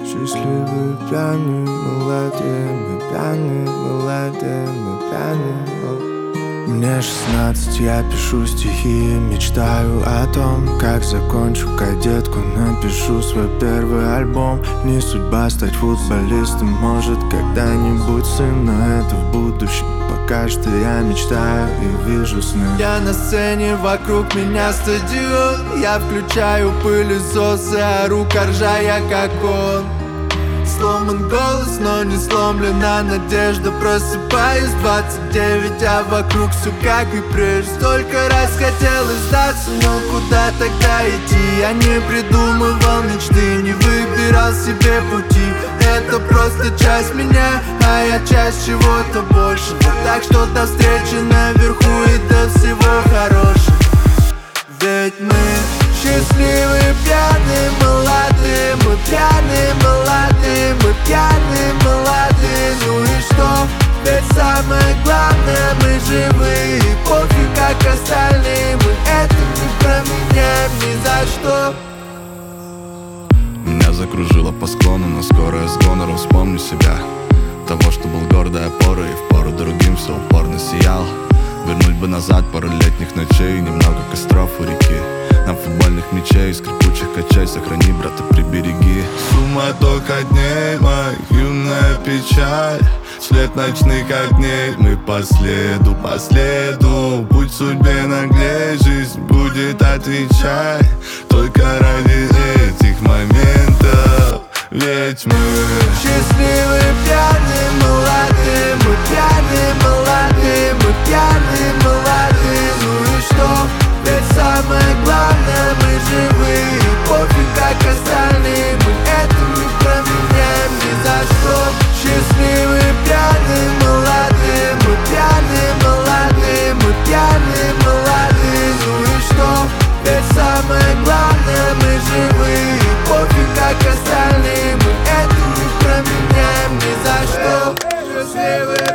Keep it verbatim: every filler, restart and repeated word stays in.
Счастливые, пьяные, молодые, мы пьяные, молодые, мы пьяные. Мне шестнадцать, я пишу стихи, мечтаю о том, как закончу кадетку, напишу свой первый альбом. Не судьба стать футболистом, может когда-нибудь сын, но это в будущем. Пока что я мечтаю и вижу сны. Я на сцене, вокруг меня стадион. Я включаю пылесос и ору, ржая как он. Сломан голос, но не сломлена надежда. Просыпаюсь двадцать девять, а вокруг все как и прежде. Столько раз хотел сдаться, но куда тогда идти? Я не придумывал мечты, не выбирал себе пути. Это просто часть меня, а я часть чего-то большего. Так что до встречи наверху и до всего хорошего. Ведь мы счастливые, пьяные, молодые. Мы пьяные, молодые, мы пьяные, молодые. Ну и что? Ведь самое главное, мы живые. И пофиг, как остальные, мы это не променяем ни за что. Меня закружило по склону, но скоро я с гонором вспомню себя. Того, что был гордой опорой, и впору другим все упорно сиял. Вернуть бы назад пару летних ночей, немного костров у реки. На футбольных мячей, скрипучих качей, сохрани, брата, прибереги. Суматоха дней, моя юная печаль, след ночных огней, мы по следу, по следу. Будь судьбе наглей, жизнь будет отвечать только ради этих моментов. Ведь мы счастливые, пьяные, молодые. Мы пьяные, молодые, мы пьяные, молодые. Ну и что? Ведь самое главное, мы живые. И пофиг, как остальные, мы это не променяем ни за что. Счастливые, пьяные, молодые. Мы пьяные, молодые, мы пьяные, молодые. Ну и что? Ведь самое главное, мы живые. И пофиг, как остальные, мы это не променяем ни за что. Счастливые.